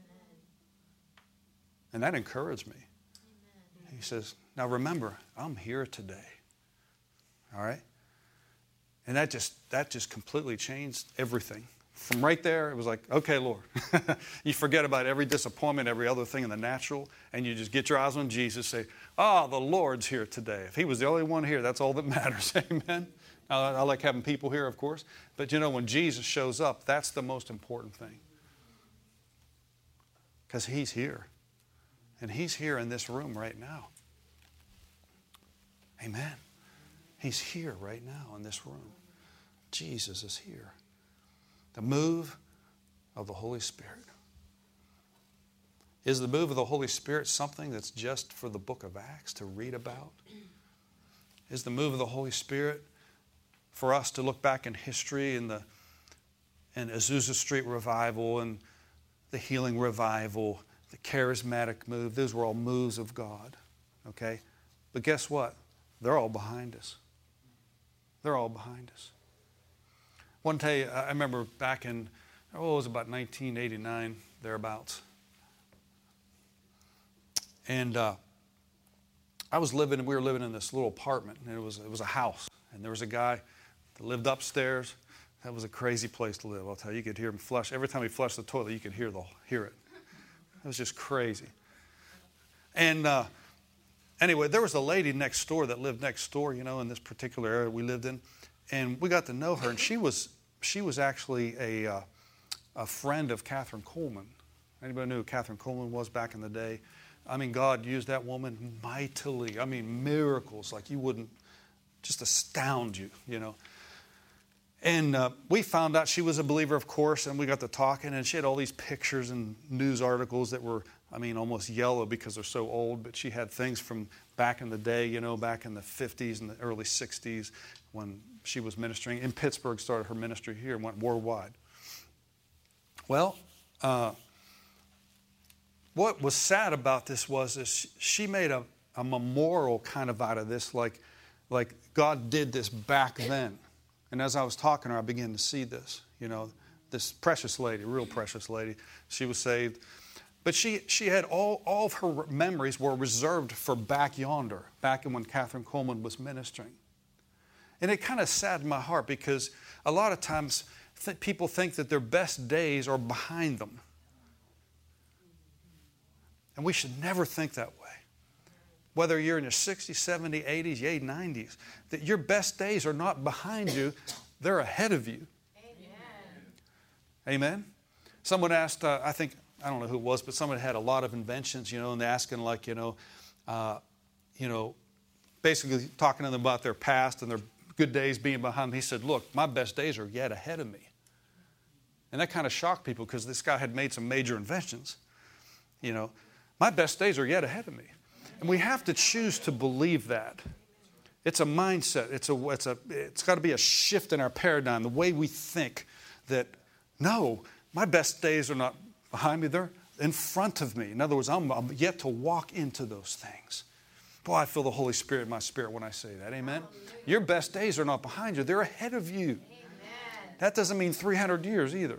Speaker 1: And that encouraged me. Amen. He says, now remember, I'm here today. All right? And that just completely changed everything. From right there, it was like, okay, Lord. You forget about every disappointment, every other thing in the natural, and you just get your eyes on Jesus, say, oh, the Lord's here today. If He was the only one here, that's all that matters. Amen? I like having people here, of course. But when Jesus shows up, that's the most important thing. Because He's here. And He's here in this room right now. Amen. He's here right now in this room. Jesus is here. The move of the Holy Spirit. Is the move of the Holy Spirit something that's just for the book of Acts to read about? Is the move of the Holy Spirit for us to look back in history in Azusa Street revival and the healing revival, the charismatic move? Those were all moves of God. Okay? But guess what? They're all behind us. They're all behind us. One day, I remember back in, it was about 1989, thereabouts. And we were living in this little apartment, and it was a house. And there was a guy that lived upstairs. That was a crazy place to live, I'll tell you. You could hear him flush. Every time he flushed the toilet, you could hear it. It was just crazy. And anyway, there was a lady next door that lived next door, in this particular area we lived in. And we got to know her, and she was actually a friend of Catherine Coleman. Anybody knew who Catherine Coleman was back in the day? I mean, God used that woman mightily. I mean, miracles like you wouldn't, just astound you, And we found out she was a believer, of course, and we got to talking, and she had all these pictures and news articles that were, almost yellow because they're so old, but she had things from back in the day, back in the 50s and the early 60s when she was ministering. In Pittsburgh, started her ministry here and went worldwide. Well, what was sad about this was this, she made a memorial kind of out of this, like God did this back then. And as I was talking to her, I began to see this, this precious lady, real precious lady. She was saved. But she had all of her memories were reserved for back yonder, back when Catherine Coleman was ministering. And it kind of saddened my heart because a lot of times people think that their best days are behind them. And we should never think that way. Whether you're in your 60s, 70s, 80s, 90s, that your best days are not behind you, they're ahead of you. Amen. Amen? Someone asked, I don't know who it was, but someone had a lot of inventions, and they're asking basically talking to them about their past and their good days being behind them. He said, look, my best days are yet ahead of me. And that kind of shocked people because this guy had made some major inventions. My best days are yet ahead of me. And we have to choose to believe that. It's a mindset. It's got to be a shift in our paradigm, the way we think that, no, my best days are not behind me. They're in front of me. In other words, I'm yet to walk into those things. Boy, I feel the Holy Spirit in my spirit when I say that. Amen? Your best days are not behind you. They're ahead of you. Amen. That doesn't mean 300 years either.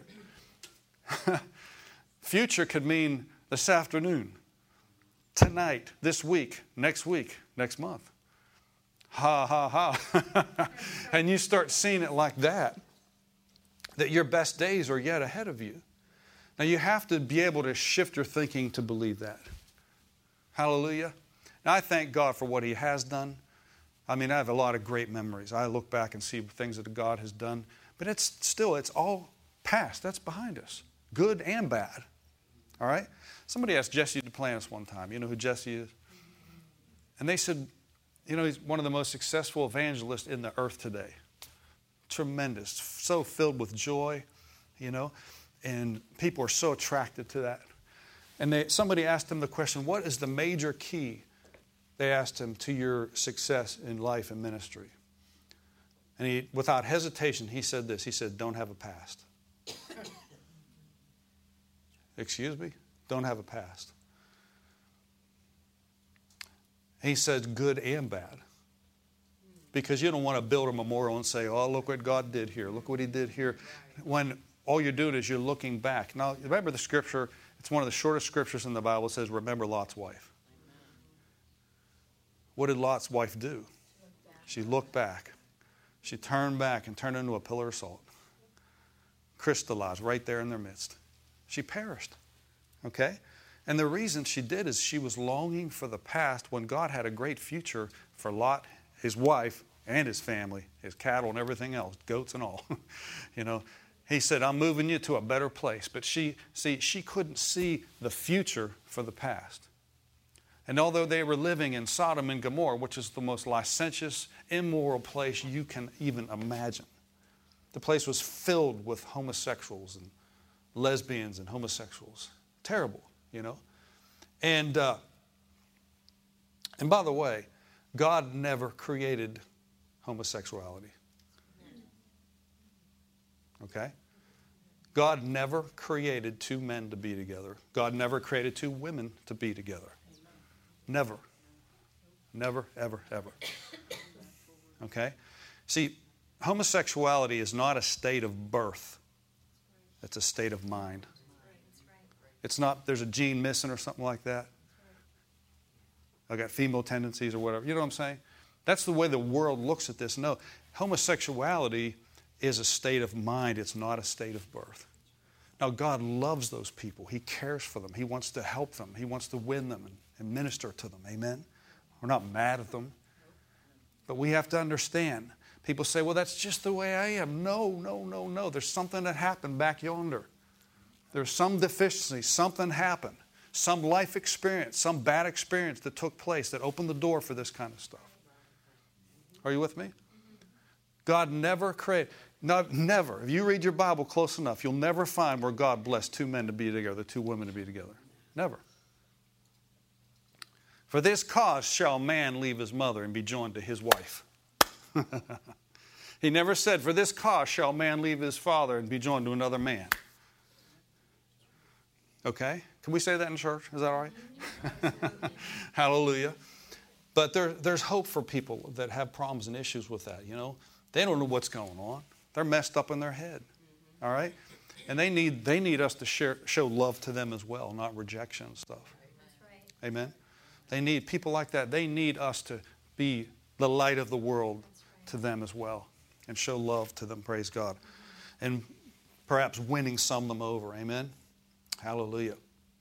Speaker 1: Future could mean this afternoon, tonight, this week, next month. Ha, ha, ha. And you start seeing it like that your best days are yet ahead of you. Now you have to be able to shift your thinking to believe that. Hallelujah. Now I thank God for what He has done. I mean, I have a lot of great memories. I look back and see things that God has done. But it's all past. That's behind us. Good and bad. All right? Somebody asked Jesse Duplantis one time. You know who Jesse is? And they said, you know, he's one of the most successful evangelists in the earth today. Tremendous. So filled with joy, you know. And people are so attracted to that. And somebody asked him the question, what is the major key, they asked him, to your success in life and ministry? And he, without hesitation, he said this. He said, don't have a past. Excuse me? Don't have a past. He said good and bad. Because you don't want to build a memorial and say, oh, look what God did here. Look what He did here. When all you're doing is you're looking back. Now, remember the scripture, it's one of the shortest scriptures in the Bible. It says, remember Lot's wife. What did Lot's wife do? She looked back. She turned back and turned into a pillar of salt. Crystallized right there in their midst. She perished. Okay? And the reason she did is she was longing for the past when God had a great future for Lot, his wife, and his family, his cattle and everything else, goats and all. You know, He said, I'm moving you to a better place. But she couldn't see the future for the past. And although they were living in Sodom and Gomorrah, which is the most licentious, immoral place you can even imagine, the place was filled with homosexuals and lesbians and homosexuals. Terrible, you know. And by the way, God never created homosexuality. Okay? God never created two men to be together. God never created two women to be together. Never. Never, ever, ever. Okay? See, homosexuality is not a state of birth. It's a state of mind. It's not, there's a gene missing or something like that. I got female tendencies or whatever. You know what I'm saying? That's the way the world looks at this. No, homosexuality is a state of mind. It's not a state of birth. Now, God loves those people. He cares for them. He wants to help them. He wants to win them and minister to them. Amen? We're not mad at them. But we have to understand. People say, well, that's just the way I am. No. There's something that happened back yonder. There's some deficiency. Something happened. Some life experience, some bad experience that took place that opened the door for this kind of stuff. Are you with me? God never created, never. If you read your Bible close enough, you'll never find where God blessed two men to be together, two women to be together. Never. For this cause shall man leave his mother and be joined to his wife. He never said, for this cause shall man leave his father and be joined to another man. Okay? Can we say that in church? Is that all right? Hallelujah. But there's hope for people that have problems and issues with that, you know. They don't know what's going on. They're messed up in their head. All right? And they need us to show love to them as well, not rejection and stuff. Right. Amen? They need people like that. They need us to be the light of the world to them as well and show love to them, praise God. And perhaps winning some of them over. Amen? Hallelujah.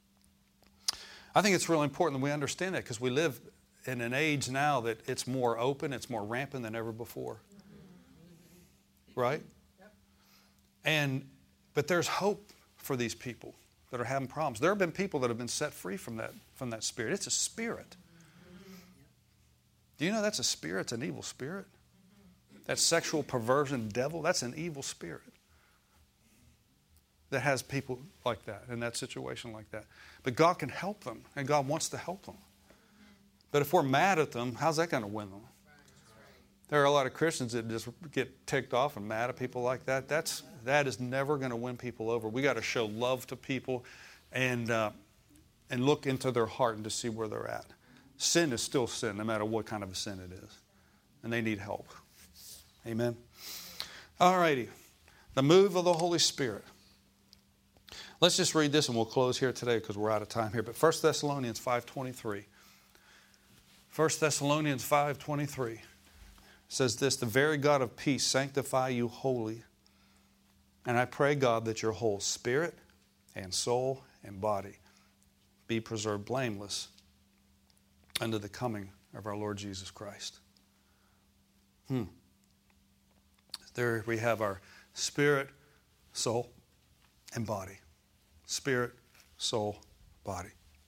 Speaker 1: I think it's really important that we understand that because we live in an age now that it's more open, it's more rampant than ever before. Right? But there's hope for these people that are having problems. There have been people that have been set free from that spirit. It's a spirit. Do you know that's a spirit? It's an evil spirit. That sexual perversion devil, that's an evil spirit that has people like that, in that situation like that. But God can help them, and God wants to help them. But if we're mad at them, how's that going to win them? There are a lot of Christians that just get ticked off and mad at people like that. That is never going to win people over. We got to show love to people and look into their heart and to see where they're at. Sin is still sin, no matter what kind of a sin it is. And they need help. Amen? All righty. The move of the Holy Spirit. Let's just read this and we'll close here today because we're out of time here. But 1 Thessalonians 5:23. 1 Thessalonians 5:23 says this, the very God of peace sanctify you wholly. And I pray, God, that your whole spirit, and soul and body be preserved blameless unto the coming of our Lord Jesus Christ. There we have our spirit, soul, and body. Spirit, soul, body.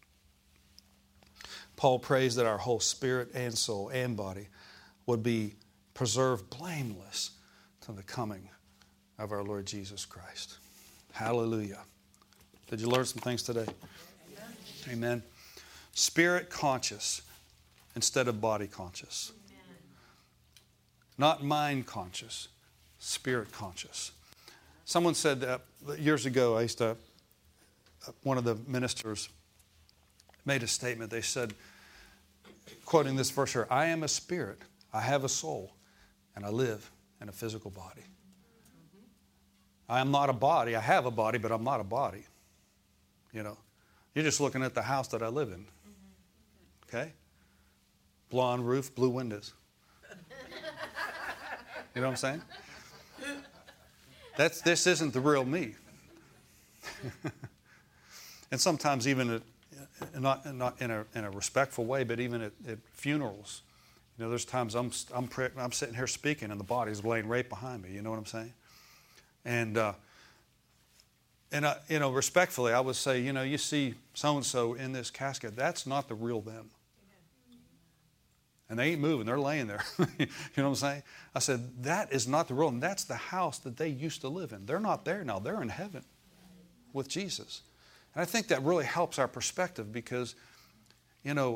Speaker 1: Paul prays that our whole spirit and soul and body would be preserved blameless to the coming of our Lord Jesus Christ. Hallelujah. Did you learn some things today? Amen. Amen. Spirit conscious instead of body conscious. Amen. Not mind conscious, spirit conscious. Someone said that years ago, one of the ministers made a statement. They said, quoting this verse here, I am a spirit, I have a soul, and I live in a physical body. I am not a body. I have a body, but I'm not a body. You know, you're just looking at the house that I live in. Okay? Blonde roof, blue windows. You know what I'm saying? This isn't the real me. And sometimes even not in a respectful way, but even at funerals, you know, there's times I'm sitting here speaking and the body's laying right behind me. You know what I'm saying? And you know, respectfully, I would say, you know, you see so and so in this casket. That's not the real them. And they ain't moving. They're laying there. You know what I'm saying? I said, that is not the real them. That's the house that they used to live in. They're not there now. They're in heaven with Jesus. And I think that really helps our perspective because, you know,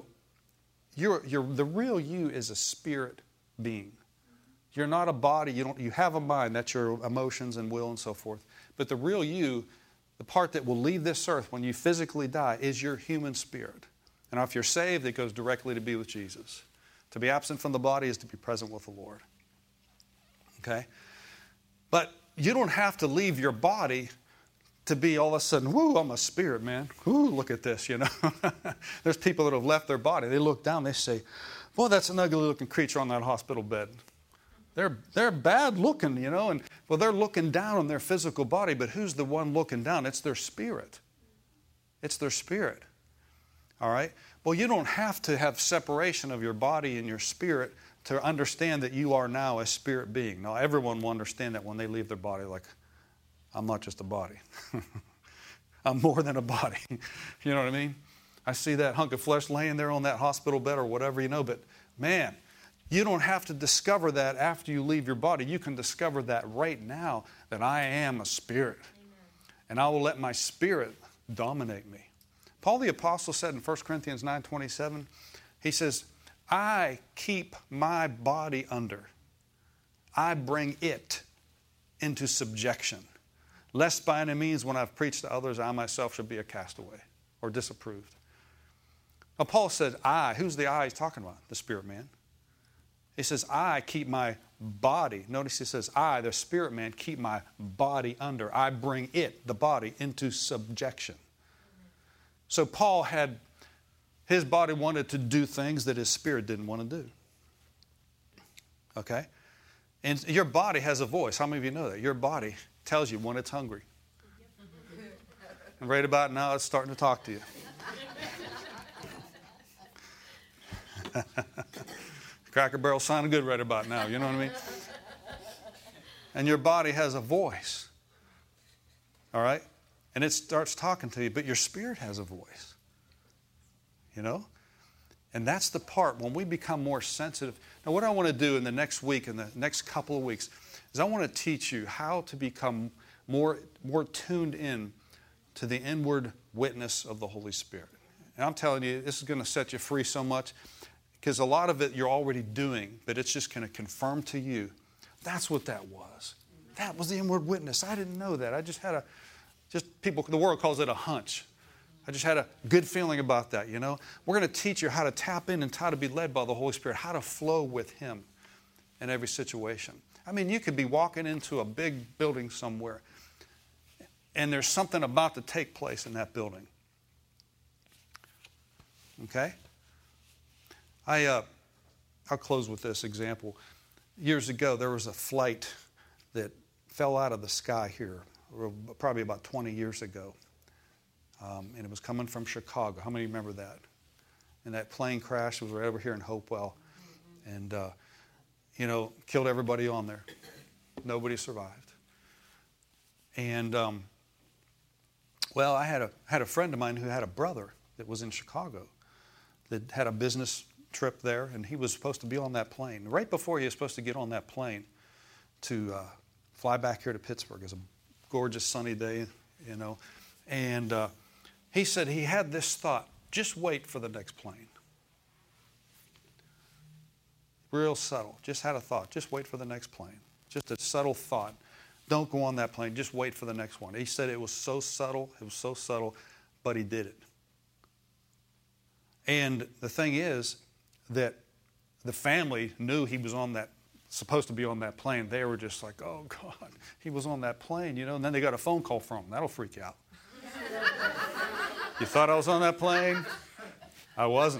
Speaker 1: the real you is a spirit being. You're not a body. You have a mind. That's your emotions and will and so forth. But the real you, the part that will leave this earth when you physically die, is your human spirit. And if you're saved, it goes directly to be with Jesus. To be absent from the body is to be present with the Lord. Okay? But you don't have to leave your body to be all of a sudden, whoo, I'm a spirit, man. Whoo, look at this, you know. There's people that have left their body. They look down, they say, boy, that's an ugly looking creature on that hospital bed. They're bad looking, you know, and well, they're looking down on their physical body, but who's the one looking down? It's their spirit. It's their spirit. All right? Well, you don't have to have separation of your body and your spirit to understand that you are now a spirit being. Now, everyone will understand that when they leave their body, like, I'm not just a body. I'm more than a body. You know what I mean? I see that hunk of flesh laying there on that hospital bed or whatever, you know, but man, you don't have to discover that after you leave your body. You can discover that right now, that I am a spirit. Amen. And I will let my spirit dominate me. Paul the Apostle said in 1 Corinthians 9:27, he says, I keep my body under. I bring it into subjection, lest by any means when I've preached to others, I myself should be a castaway or disapproved. Now Paul said, I. Who's the I he's talking about? The spirit man. He says, I keep my body. Notice he says, I, the spirit man, keep my body under. I bring it, the body, into subjection. So Paul had, his body wanted to do things that his spirit didn't want to do. Okay? And your body has a voice. How many of you know that? Your body tells you when it's hungry. And right about now, it's starting to talk to you. Cracker Barrel sounding good right about now, you know what I mean? And your body has a voice. All right? And it starts talking to you, but your spirit has a voice. You know? And that's the part when we become more sensitive. Now, what I want to do in the next week, in the next couple of weeks, is I want to teach you how to become more tuned in to the inward witness of the Holy Spirit. And I'm telling you, this is going to set you free so much because a lot of it you're already doing, but it's just going to confirm to you. That's what that was. That was the inward witness. I didn't know that. I just had the world calls it a hunch. I just had a good feeling about that, you know. We're going to teach you how to tap in and how to be led by the Holy Spirit, how to flow with Him in every situation. I mean, you could be walking into a big building somewhere, and there's something about to take place in that building. Okay? I'll close with this example. Years ago, there was a flight that fell out of the sky here, probably about 20 years ago. and it was coming from Chicago. How many remember that? And that plane crash was right over here in Hopewell, and killed everybody on there. Nobody survived. And I had a friend of mine who had a brother that was in Chicago that had a business trip there, and he was supposed to be on that plane. Right before he was supposed to get on that plane to fly back here to Pittsburgh. It was a gorgeous sunny day, and he said he had this thought: just wait for the next plane. Real subtle. Just had a thought. Just wait for the next plane. Just a subtle thought. Don't go on that plane. Just wait for the next one. He said it was so subtle. It was so subtle, but he did it. And the thing is that the family knew he was supposed to be on that plane. They were just like, oh, God, he was on that plane, And then they got a phone call from him. That'll freak you out. You thought I was on that plane? I wasn't.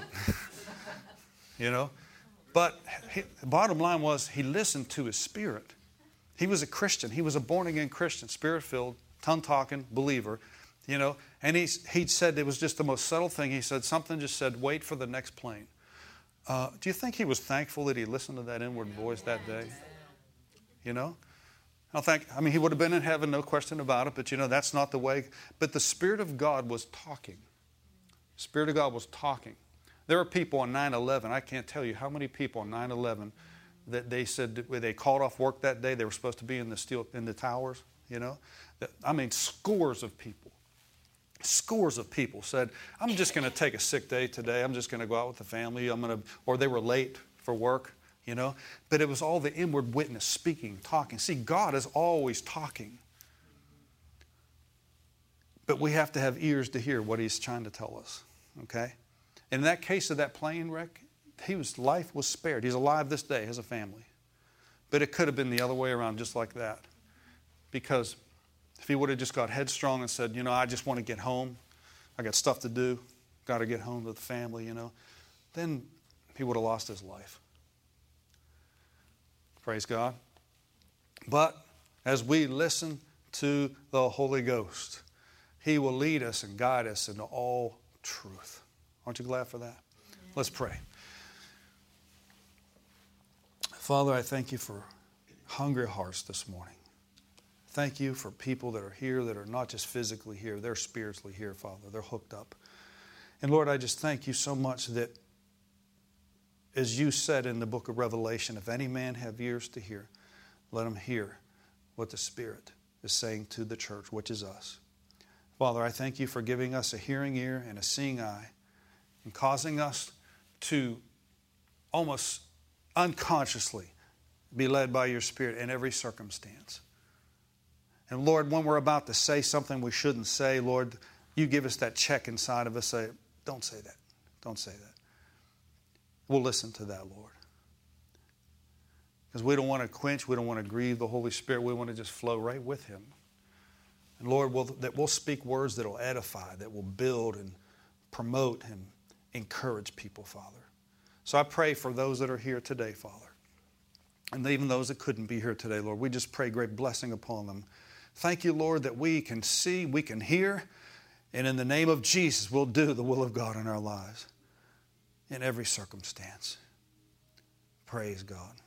Speaker 1: But the bottom line was he listened to his spirit. He was a Christian. He was a born-again Christian, spirit-filled, tongue-talking believer, And he said it was just the most subtle thing. He said something just said, wait for the next plane. Do you think he was thankful that he listened to that inward voice that day? He would have been in heaven, no question about it, but that's not the way. But the Spirit of God was talking. The Spirit of God was talking. There were people on 9/11, I can't tell you how many people on 9/11 that they said they called off work that day. They were supposed to be in the towers, scores of people. Scores of people said, I'm just going to take a sick day today. I'm just going to go out with the family. Or they were late for work, But it was all the inward witness speaking, talking. See, God is always talking. But we have to have ears to hear what He's trying to tell us, okay? In that case of that plane wreck, life was spared. He's alive this day, has a family. But it could have been the other way around, just like that. Because if he would have just got headstrong and said, I just want to get home. I got stuff to do. Got to get home to the family, Then he would have lost his life. Praise God. But as we listen to the Holy Ghost, He will lead us and guide us into all truth. Aren't you glad for that? Let's pray. Father, I thank You for hungry hearts this morning. Thank You for people that are here that are not just physically here, they're spiritually here, Father. They're hooked up. And Lord, I just thank You so much that, as You said in the book of Revelation, if any man have ears to hear, let him hear what the Spirit is saying to the church, which is us. Father, I thank You for giving us a hearing ear and a seeing eye and causing us to almost unconsciously be led by Your Spirit in every circumstance. And Lord, when we're about to say something we shouldn't say, Lord, You give us that check inside of us, say, don't say that. Don't say that. We'll listen to that, Lord. Because we don't want to quench, we don't want to grieve the Holy Spirit. We want to just flow right with Him. And Lord, we'll speak words that will edify, that will build and promote and encourage people, Father. So I pray for those that are here today, Father. And even those that couldn't be here today, Lord, we just pray great blessing upon them. Thank You, Lord, that we can see, we can hear, and in the name of Jesus, we'll do the will of God in our lives in every circumstance. Praise God.